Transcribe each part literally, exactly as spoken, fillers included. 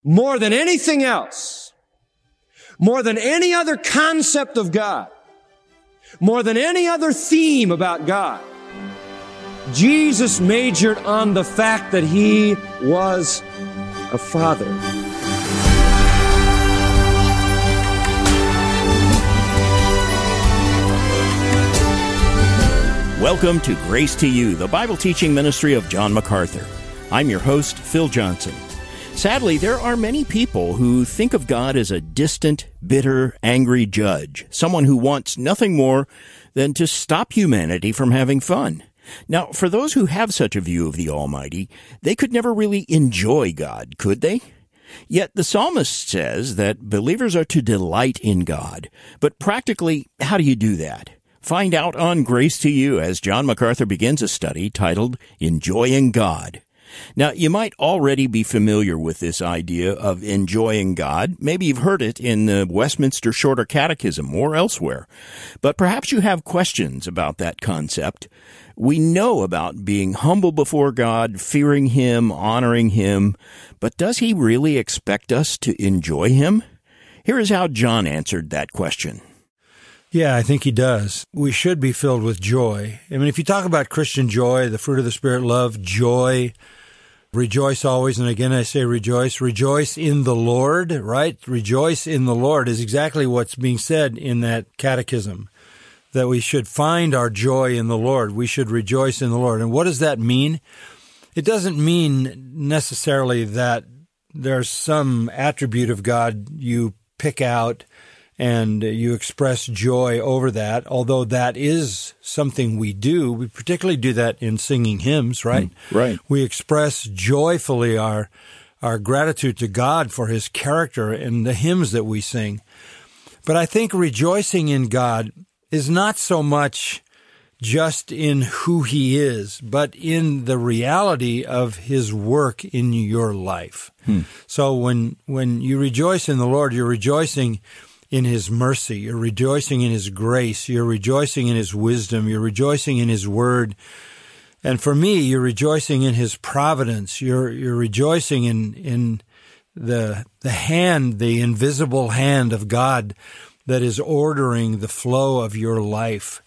more than anything else, more than any other concept of God, more than any other theme about God, Jesus majored on the fact that He was a Father. Welcome to Grace to You, the Bible teaching ministry of John MacArthur. I'm your host, Phil Johnson. Sadly, there are many people who think of God as a distant, bitter, angry judge, someone who wants nothing more than to stop humanity from having fun. Now, for those who have such a view of the Almighty, they could never really enjoy God, could they? Yet the psalmist says that believers are to delight in God. But practically, how do you do that? Find out on Grace to You as John MacArthur begins a study titled Enjoying God. Now, you might already be familiar with this idea of enjoying God. Maybe you've heard it in the Westminster Shorter Catechism or elsewhere. But perhaps you have questions about that concept. We know about being humble before God, fearing Him, honoring Him. But does He really expect us to enjoy Him? Here is how John answered that question. Yeah, I think he does. We should be filled with joy. I mean, if you talk about Christian joy, the fruit of the Spirit, love, joy, rejoice always, and again I say rejoice. Rejoice in the Lord, right? Rejoice in the Lord is exactly what's being said in that catechism, that we should find our joy in the Lord. We should rejoice in the Lord. And what does that mean? It doesn't mean necessarily that there's some attribute of God you pick out and you express joy over that, although that is something we do. We particularly do that in singing hymns, right? Mm, right. We express joyfully our our gratitude to God for His character in the hymns that we sing. But I think rejoicing in God is not so much just in who He is, but in the reality of His work in your life. Hmm. So when when you rejoice in the Lord, you're rejoicing in His mercy, you're rejoicing in His grace, you're rejoicing in His wisdom, you're rejoicing in His word. And for me, you're rejoicing in His providence. You're you're rejoicing in in the the hand, the invisible hand of God that is ordering the flow of your life.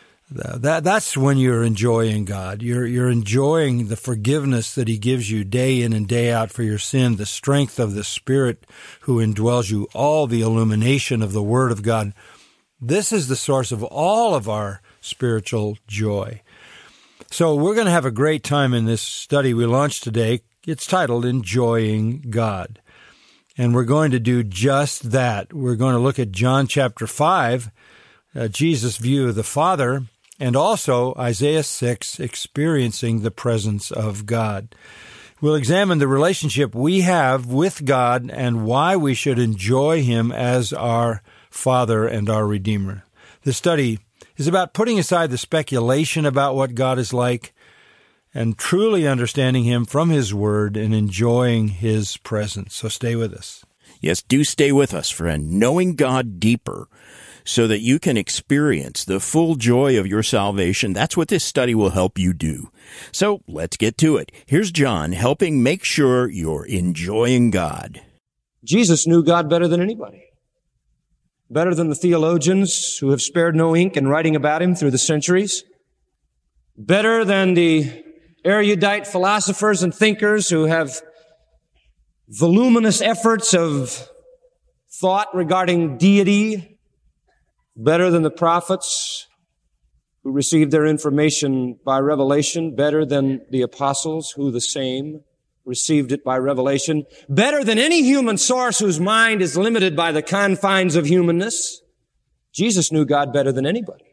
That that's when you're enjoying God. You're you're enjoying the forgiveness that He gives you day in and day out for your sin, the strength of the Spirit who indwells you, all the illumination of the Word of God. This is the source of all of our spiritual joy. So we're going to have a great time in this study we launched today. It's titled Enjoying God. And we're going to do just that. We're going to look at John chapter five, uh, Jesus' view of the Father, and also Isaiah six, experiencing the presence of God. We'll examine the relationship we have with God and why we should enjoy Him as our Father and our Redeemer. The study is about putting aside the speculation about what God is like and truly understanding Him from His Word and enjoying His presence. So stay with us. Yes, do stay with us, friend, knowing God deeper, so that you can experience the full joy of your salvation. That's what this study will help you do. So let's get to it. Here's John helping make sure you're enjoying God. Jesus knew God better than anybody. Better than the theologians who have spared no ink in writing about Him through the centuries. Better than the erudite philosophers and thinkers who have voluminous efforts of thought regarding deity. Better than the prophets who received their information by revelation. Better than the apostles who the same received it by revelation. Better than any human source whose mind is limited by the confines of humanness. Jesus knew God better than anybody.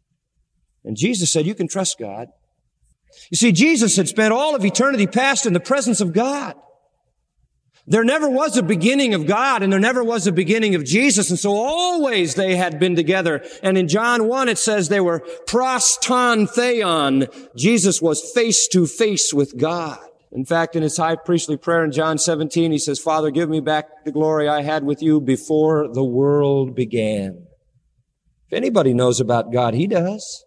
And Jesus said, you can trust God. You see, Jesus had spent all of eternity past in the presence of God. There never was a beginning of God, and there never was a beginning of Jesus, and so always they had been together. And in John one, it says they were pros ton theon. Jesus was face to face with God. In fact, in His high priestly prayer in John seventeen, He says, Father, give me back the glory I had with you before the world began. If anybody knows about God, He does.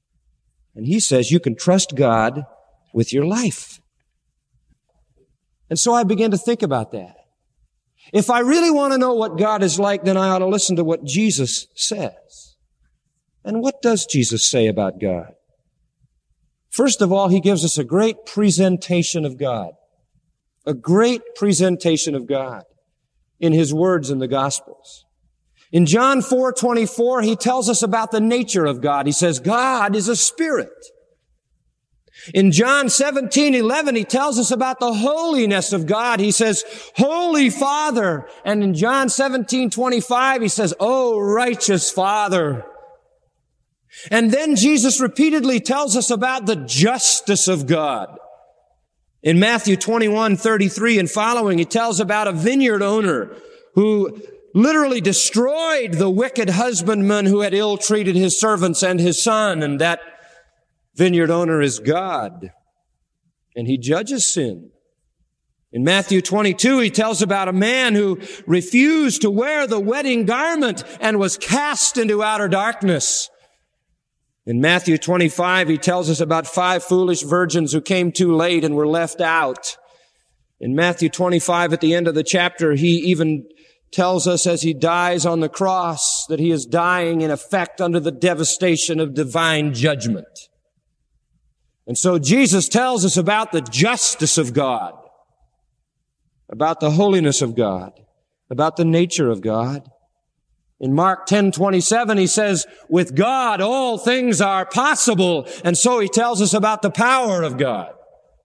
And He says you can trust God with your life. And so I began to think about that. If I really want to know what God is like, then I ought to listen to what Jesus says. And what does Jesus say about God? First of all, he gives us a great presentation of God. A great presentation of God in his words in the Gospels. In John four twenty-four, he tells us about the nature of God. He says, God is a spirit. In John seventeen eleven, he tells us about the holiness of God. He says, Holy Father. And in John seventeen twenty-five, he says, Oh, righteous Father. And then Jesus repeatedly tells us about the justice of God. In Matthew twenty-one thirty-three and following, he tells about a vineyard owner who literally destroyed the wicked husbandman who had ill-treated his servants and his son, and that vineyard owner is God, and he judges sin. In Matthew twenty-two, he tells about a man who refused to wear the wedding garment and was cast into outer darkness. In Matthew twenty-five, he tells us about five foolish virgins who came too late and were left out. In Matthew twenty-five, at the end of the chapter, he even tells us as he dies on the cross that he is dying in effect under the devastation of divine judgment. And so Jesus tells us about the justice of God, about the holiness of God, about the nature of God. In Mark ten twenty-seven, he says, with God, all things are possible. And so he tells us about the power of God.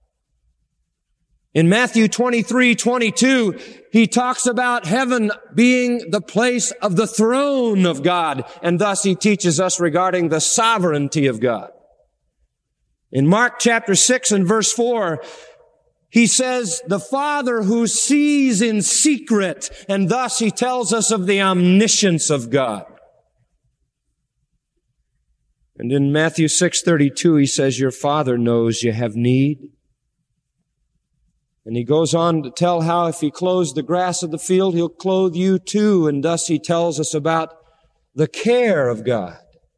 In Matthew twenty-three twenty-two, he talks about heaven being the place of the throne of God. And thus he teaches us regarding the sovereignty of God. In Mark chapter six and verse four, he says, the Father who sees in secret, and thus he tells us of the omniscience of God. And in Matthew six thirty-two, he says, your Father knows you have need. And he goes on to tell how if he clothes the grass of the field, he'll clothe you too. And thus he tells us about the care of God.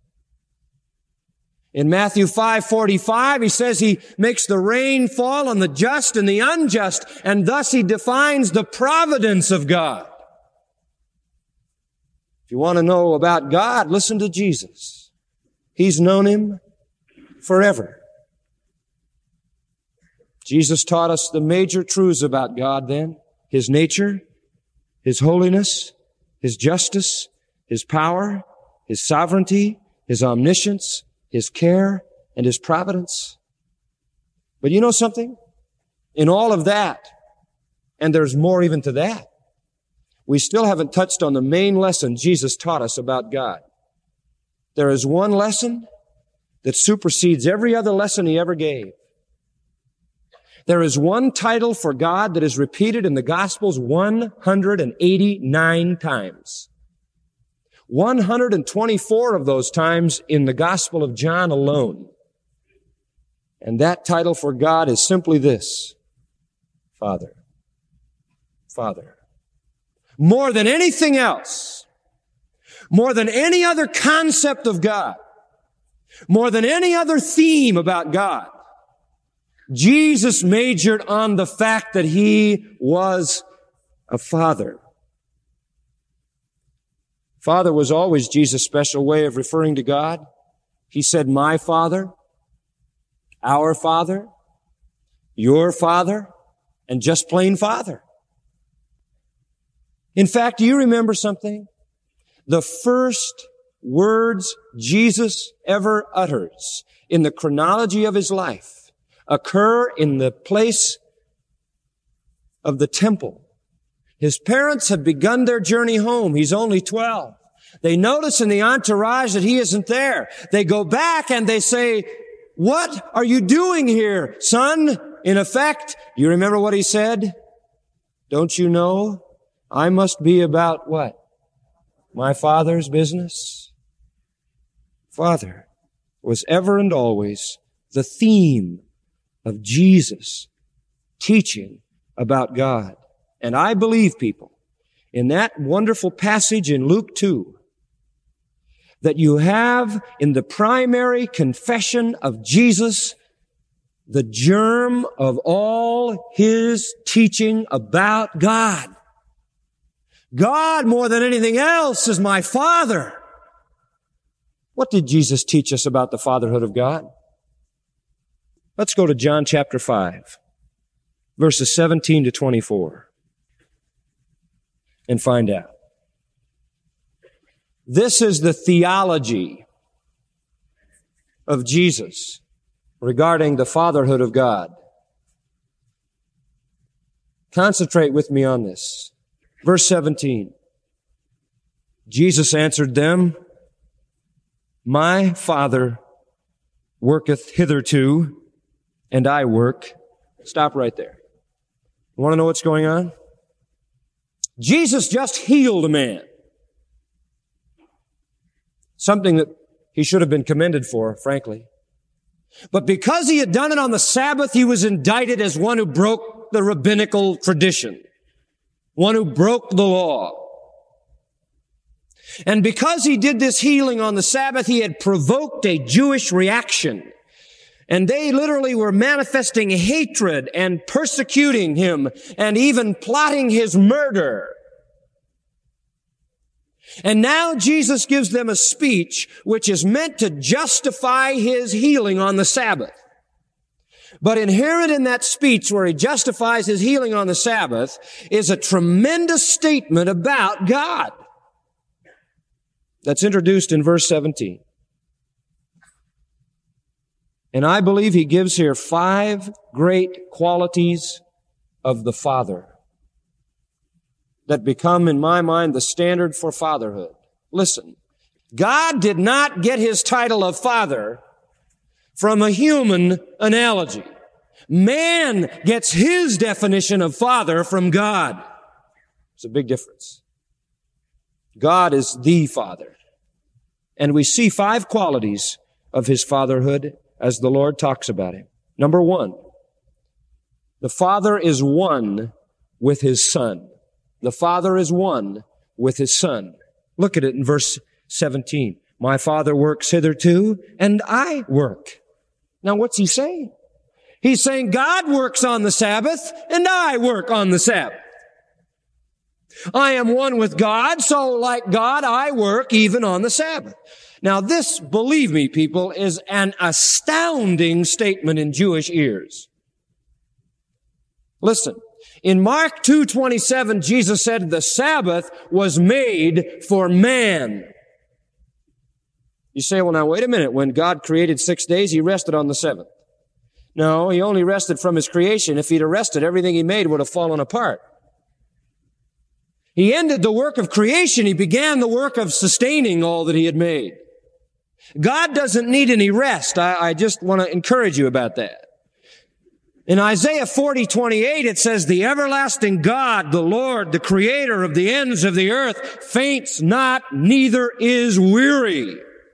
In Matthew five forty-five, he says he makes the rain fall on the just and the unjust, and thus he defines the providence of God. If you want to know about God, listen to Jesus. He's known him forever. Jesus taught us the major truths about God then: his nature, his holiness, his justice, his power, his sovereignty, his omniscience, his care, and his providence. But you know something? In all of that, and there's more even to that, we still haven't touched on the main lesson Jesus taught us about God. There is one lesson that supersedes every other lesson he ever gave. There is one title for God that is repeated in the Gospels one hundred eighty-nine times. one hundred twenty-four of those times in the Gospel of John alone. And that title for God is simply this: Father. Father. More than anything else, more than any other concept of God, more than any other theme about God, Jesus majored on the fact that he was a father. Father was always Jesus' special way of referring to God. He said, my Father, our Father, your Father, and just plain Father. In fact, do you remember something? The first words Jesus ever utters in the chronology of his life occur in the place of the temple. His parents have begun their journey home. He's only twelve. They notice in the entourage that he isn't there. They go back and they say, what are you doing here, son? In effect, do you remember what he said? Don't you know I must be about what? My Father's business? Father was ever and always the theme of Jesus teaching about God. And I believe, people, in that wonderful passage in Luke two, that you have in the primary confession of Jesus the germ of all his teaching about God. God, more than anything else, is my Father. What did Jesus teach us about the fatherhood of God? Let's go to John chapter five, verses seventeen to twenty-four, and find out. This is the theology of Jesus regarding the fatherhood of God. Concentrate with me on this. Verse seventeen. Jesus answered them, My Father worketh hitherto, and I work. Stop right there. You want to know what's going on? Jesus just healed a man. Something that he should have been commended for, frankly. But because he had done it on the Sabbath, he was indicted as one who broke the rabbinical tradition, one who broke the law. And because he did this healing on the Sabbath, he had provoked a Jewish reaction. And they literally were manifesting hatred and persecuting him and even plotting his murder. And now Jesus gives them a speech which is meant to justify his healing on the Sabbath. But inherent in that speech where he justifies his healing on the Sabbath is a tremendous statement about God. That's introduced in verse seventeen. And I believe he gives here five great qualities of the Father that become, in my mind, the standard for fatherhood. Listen, God did not get his title of Father from a human analogy. Man gets his definition of Father from God. It's a big difference. God is the Father. And we see five qualities of his fatherhood as the Lord talks about him. Number one, the Father is one with his Son. The Father is one with his Son. Look at it in verse seventeen. My Father works hitherto, and I work. Now what's he saying? He's saying God works on the Sabbath, and I work on the Sabbath. I am one with God, so like God, I work even on the Sabbath. Now this, believe me, people, is an astounding statement in Jewish ears. Listen, in Mark two twenty-seven, Jesus said the Sabbath was made for man. You say, well, now wait a minute. When God created six days, he rested on the seventh. No, he only rested from his creation. If he'd rested, everything he made would have fallen apart. He ended the work of creation. He began the work of sustaining all that he had made. God doesn't need any rest. I, I just want to encourage you about that. In Isaiah forty twenty-eight, it says, the everlasting God, the Lord, the creator of the ends of the earth, faints not, neither is weary.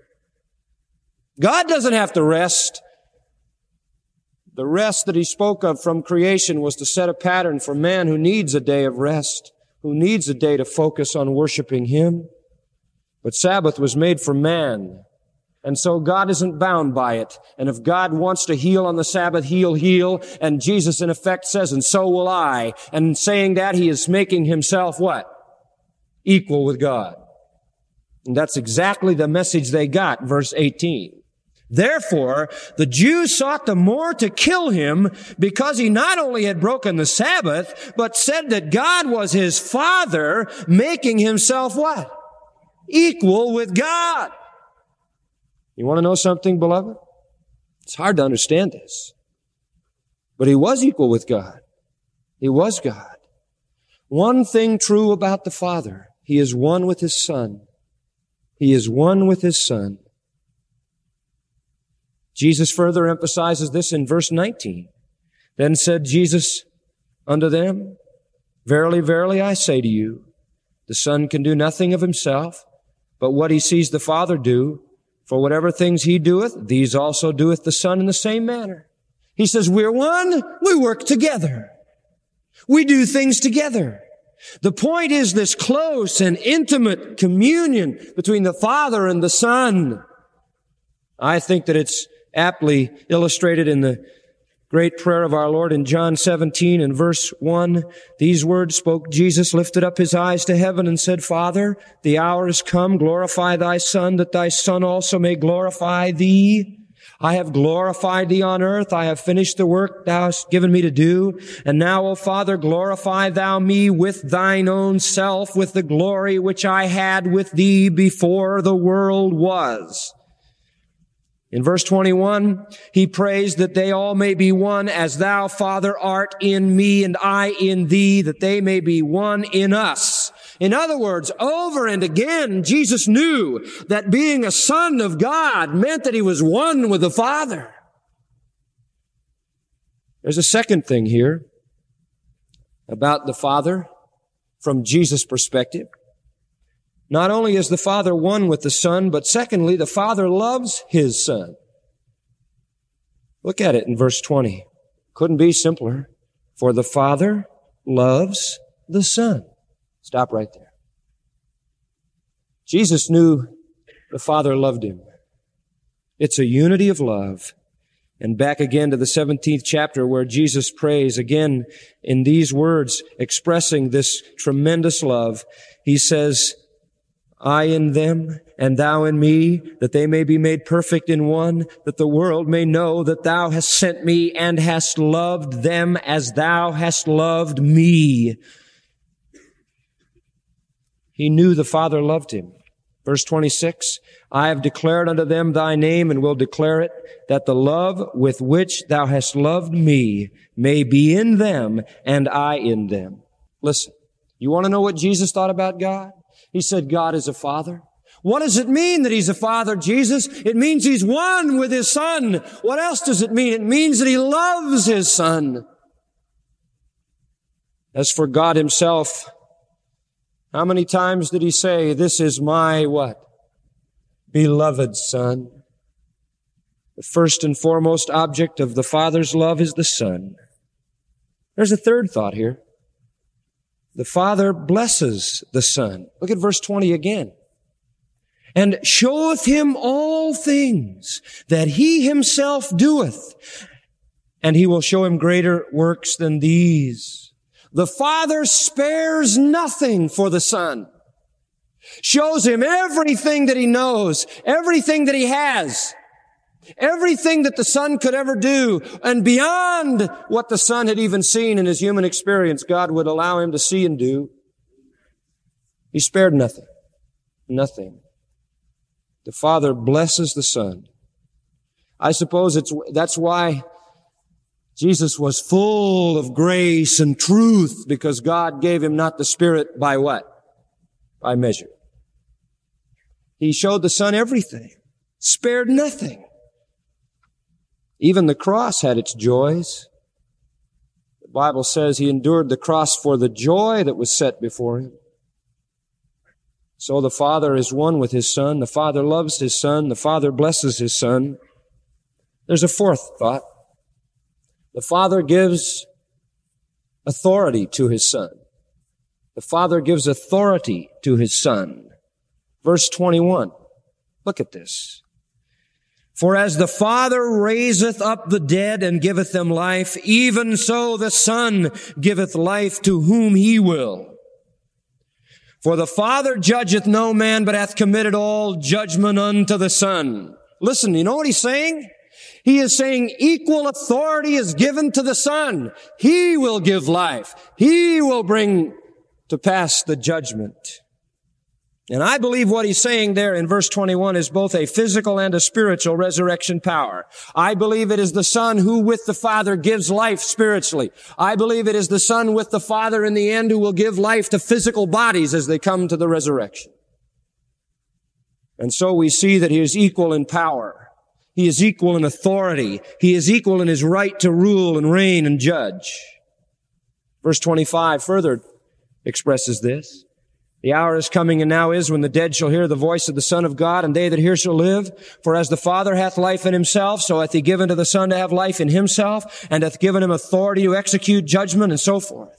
God doesn't have to rest. The rest that he spoke of from creation was to set a pattern for man who needs a day of rest, who needs a day to focus on worshiping him. But Sabbath was made for man. And so God isn't bound by it. And if God wants to heal on the Sabbath, he'll heal. And Jesus, in effect, says, and so will I. And in saying that, he is making himself what? Equal with God. And that's exactly the message they got, verse eighteen. Therefore, the Jews sought the more to kill him because he not only had broken the Sabbath, but said that God was his Father, making himself what? Equal with God. You want to know something, beloved? It's hard to understand this. But he was equal with God. He was God. One thing true about the Father, he is one with his Son. He is one with his Son. Jesus further emphasizes this in verse nineteen. Then said Jesus unto them, Verily, verily, I say to you, the Son can do nothing of himself, but what he sees the Father do, for whatever things he doeth, these also doeth the Son in the same manner. He says, we're one, we work together. We do things together. The point is this close and intimate communion between the Father and the Son. I think that it's aptly illustrated in the great prayer of our Lord in John seventeen and verse one. These words spoke Jesus, lifted up his eyes to heaven and said, Father, the hour is come, glorify thy Son, that thy Son also may glorify thee. I have glorified thee on earth. I have finished the work thou hast given me to do. And now, O Father, glorify thou me with thine own self, with the glory which I had with thee before the world was. In verse twenty-one, he prays that they all may be one as thou, Father, art in me and I in thee, that they may be one in us. In other words, over and again, Jesus knew that being a son of God meant that he was one with the Father. There's a second thing here about the Father from Jesus' perspective. Not only is the Father one with the Son, but secondly, the Father loves his Son. Look at it in verse twenty. Couldn't be simpler. For the Father loves the Son. Stop right there. Jesus knew the Father loved him. It's a unity of love. And back again to the seventeenth chapter where Jesus prays again in these words expressing this tremendous love. He says, I in them and thou in me, that they may be made perfect in one, that the world may know that thou hast sent me and hast loved them as thou hast loved me. He knew the Father loved him. Verse twenty-six, I have declared unto them thy name and will declare it, that the love with which thou hast loved me may be in them and I in them. Listen, you want to know what Jesus thought about God? He said God is a Father. What does it mean that he's a Father, Jesus? It means he's one with his Son. What else does it mean? It means that he loves his Son. As for God himself, how many times did he say, this is my what? Beloved Son. The first and foremost object of the Father's love is the Son. There's a third thought here. The Father blesses the Son. Look at verse twenty again. And showeth him all things that he himself doeth, and he will show him greater works than these. The Father spares nothing for the Son. Shows him everything that he knows, everything that he has, everything that the Son could ever do, and beyond what the Son had even seen in his human experience, God would allow him to see and do. He spared nothing. Nothing. The Father blesses the Son. I suppose it's, that's why Jesus was full of grace and truth, because God gave him not the Spirit by what? By measure. He showed the Son everything, spared nothing. Even the cross had its joys. The Bible says he endured the cross for the joy that was set before him. So the Father is one with his Son. The Father loves his Son. The Father blesses his Son. There's a fourth thought. The Father gives authority to his Son. The Father gives authority to his Son. Verse twenty-one. Look at this. For as the Father raiseth up the dead and giveth them life, even so the Son giveth life to whom he will. For the Father judgeth no man, but hath committed all judgment unto the Son. Listen, you know what he's saying? He is saying equal authority is given to the Son. He will give life. He will bring to pass the judgment. And I believe what he's saying there in verse twenty-one is both a physical and a spiritual resurrection power. I believe it is the Son who with the Father gives life spiritually. I believe it is the Son with the Father in the end who will give life to physical bodies as they come to the resurrection. And so we see that he is equal in power. He is equal in authority. He is equal in his right to rule and reign and judge. Verse twenty-five further expresses this. The hour is coming and now is when the dead shall hear the voice of the Son of God, and they that hear shall live. For as the Father hath life in himself, so hath he given to the Son to have life in himself, and hath given him authority to execute judgment, and so forth.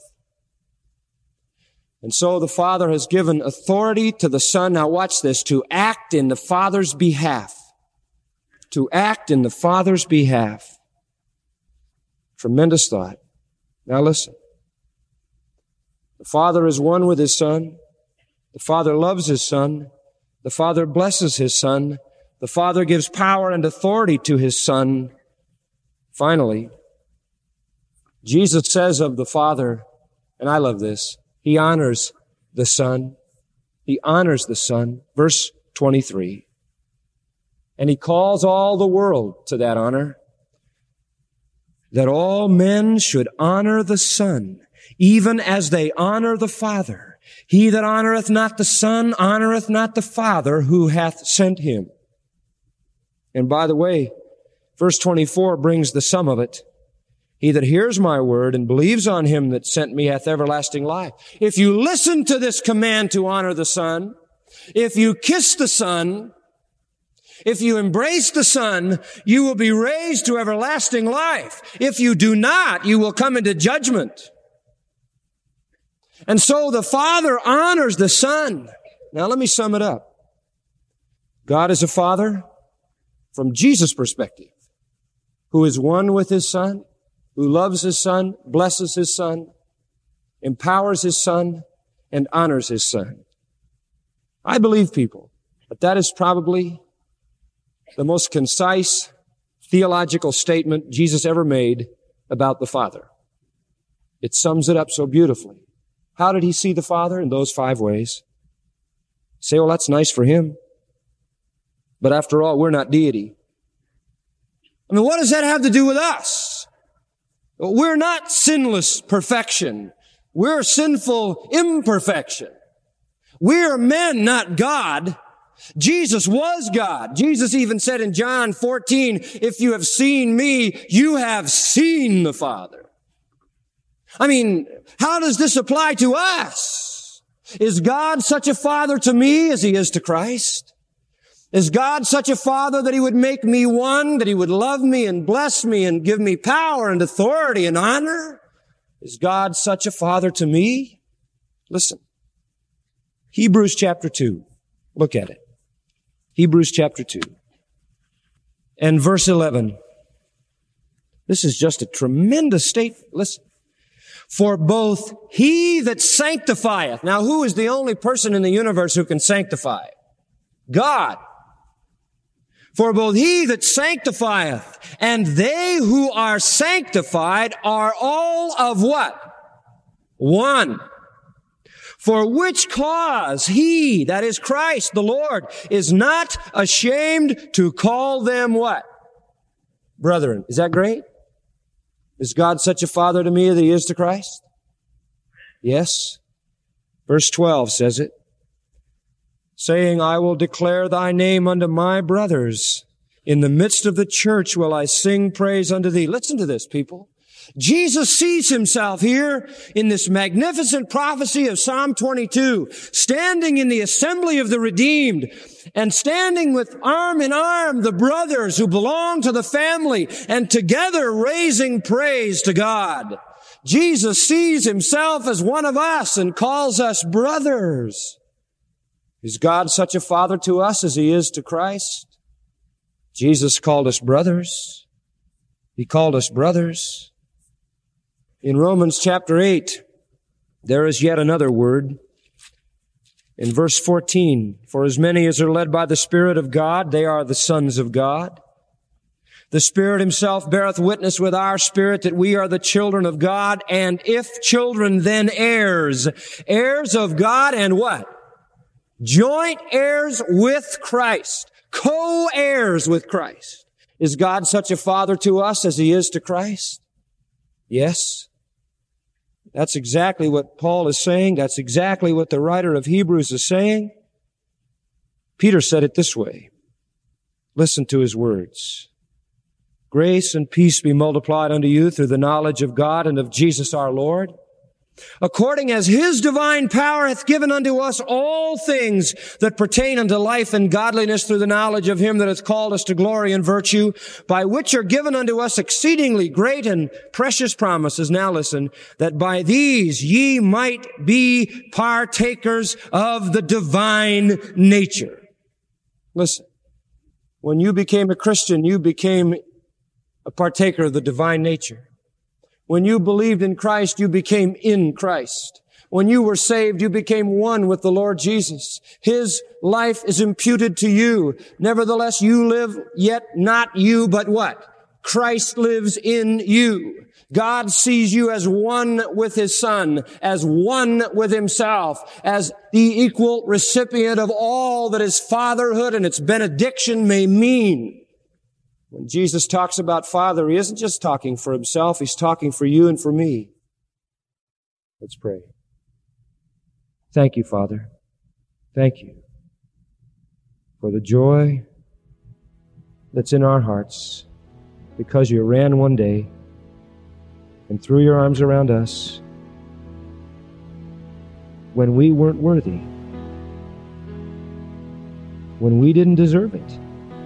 And so the Father has given authority to the Son, now watch this, to act in the Father's behalf. To act in the Father's behalf. Tremendous thought. Now listen. The Father is one with His Son. The Father loves His Son. The Father blesses His Son. The Father gives power and authority to His Son. Finally, Jesus says of the Father, and I love this, He honors the Son. He honors the Son. Verse twenty-three. And He calls all the world to that honor, that all men should honor the Son, even as they honor the Father. He that honoreth not the Son honoreth not the Father who hath sent Him. And by the way, verse twenty-four brings the sum of it. He that hears my word and believes on Him that sent me hath everlasting life. If you listen to this command to honor the Son, if you kiss the Son, if you embrace the Son, you will be raised to everlasting life. If you do not, you will come into judgment. And so the Father honors the Son. Now let me sum it up. God is a Father from Jesus' perspective, who is one with His Son, who loves His Son, blesses His Son, empowers His Son, and honors His Son. I believe, people, that that is probably the most concise theological statement Jesus ever made about the Father. It sums it up so beautifully. How did He see the Father? In those five ways. You say, well, that's nice for Him. But after all, we're not deity. I mean, what does that have to do with us? We're not sinless perfection. We're sinful imperfection. We're men, not God. Jesus was God. Jesus even said in John fourteen, if you have seen me, you have seen the Father. I mean, how does this apply to us? Is God such a Father to me as He is to Christ? Is God such a Father that He would make me one, that He would love me and bless me and give me power and authority and honor? Is God such a Father to me? Listen. Hebrews chapter two. Look at it. Hebrews chapter two. And verse eleven. This is just a tremendous statement. Listen. For both He that sanctifieth. Now, who is the only person in the universe who can sanctify? God. For both He that sanctifieth and they who are sanctified are all of what? One. For which cause He, that is Christ the Lord, is not ashamed to call them what? Brethren. Is that great? Is God such a Father to me that He is to Christ? Yes. Verse twelve says it. Saying, I will declare Thy name unto my brothers. In the midst of the church will I sing praise unto Thee. Listen to this, people. Jesus sees Himself here in this magnificent prophecy of Psalm twenty-two, standing in the assembly of the redeemed and standing with arm in arm the brothers who belong to the family and together raising praise to God. Jesus sees Himself as one of us and calls us brothers. Is God such a Father to us as He is to Christ? Jesus called us brothers. He called us brothers. In Romans chapter eight, there is yet another word. In verse fourteen, for as many as are led by the Spirit of God, they are the sons of God. The Spirit Himself beareth witness with our spirit that we are the children of God, and if children, then heirs. Heirs of God and what? Joint heirs with Christ. Co-heirs with Christ. Is God such a Father to us as He is to Christ? Yes. That's exactly what Paul is saying. That's exactly what the writer of Hebrews is saying. Peter said it this way. Listen to his words. Grace and peace be multiplied unto you through the knowledge of God and of Jesus our Lord, according as His divine power hath given unto us all things that pertain unto life and godliness through the knowledge of Him that hath called us to glory and virtue, by which are given unto us exceedingly great and precious promises. Now listen, that by these ye might be partakers of the divine nature. Listen, when you became a Christian, you became a partaker of the divine nature. When you believed in Christ, you became in Christ. When you were saved, you became one with the Lord Jesus. His life is imputed to you. Nevertheless, you live, yet not you, but what? Christ lives in you. God sees you as one with His Son, as one with Himself, as the equal recipient of all that His fatherhood and its benediction may mean. When Jesus talks about Father, He isn't just talking for Himself, He's talking for you and for me. Let's pray. Thank you, Father. Thank you for the joy that's in our hearts because you ran one day and threw your arms around us when we weren't worthy, when we didn't deserve it.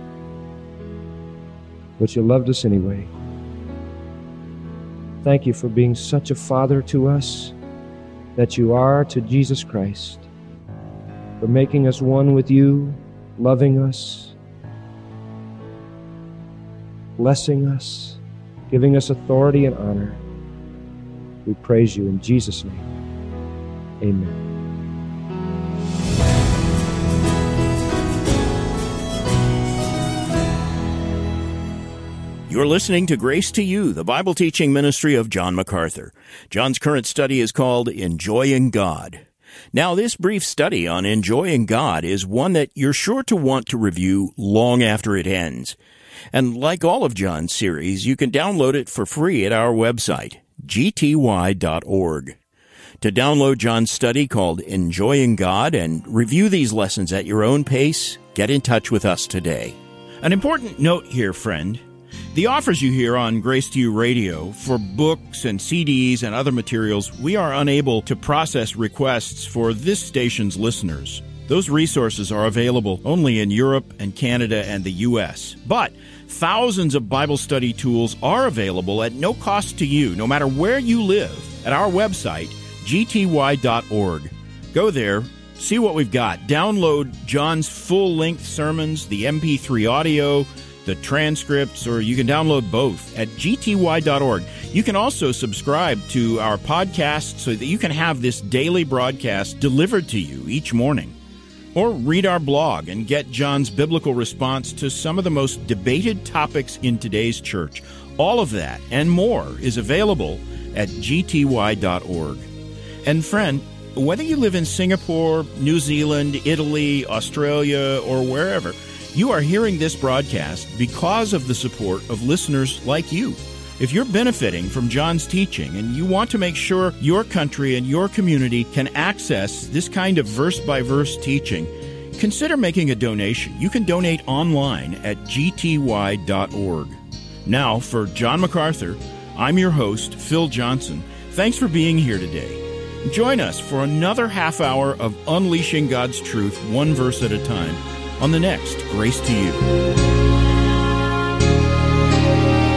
But you loved us anyway. Thank you for being such a Father to us that you are to Jesus Christ, for making us one with you, loving us, blessing us, giving us authority and honor. We praise you in Jesus' name. Amen. You're listening to Grace to You, the Bible teaching ministry of John MacArthur. John's current study is called Enjoying God. Now, this brief study on enjoying God is one that you're sure to want to review long after it ends. And like all of John's series, you can download it for free at our website, g t y dot org. To download John's study called Enjoying God and review these lessons at your own pace, get in touch with us today. An important note here, friend. The offers you hear on Grace to You Radio for books and C Ds and other materials, we are unable to process requests for this station's listeners. Those resources are available only in Europe and Canada and the U S. But thousands of Bible study tools are available at no cost to you, no matter where you live, at our website, g t y dot org. Go there, see what we've got. Download John's full-length sermons, the M P three audio, the transcripts, or you can download both at g t y dot org. You can also subscribe to our podcast so that you can have this daily broadcast delivered to you each morning. Or read our blog and get John's biblical response to some of the most debated topics in today's church. All of that and more is available at g t y dot org. And friend, whether you live in Singapore, New Zealand, Italy, Australia, or wherever, you are hearing this broadcast because of the support of listeners like you. If you're benefiting from John's teaching and you want to make sure your country and your community can access this kind of verse-by-verse teaching, consider making a donation. You can donate online at g t y dot org. Now, for John MacArthur, I'm your host, Phil Johnson. Thanks for being here today. Join us for another half hour of unleashing God's truth, one verse at a time, on the next Grace to You.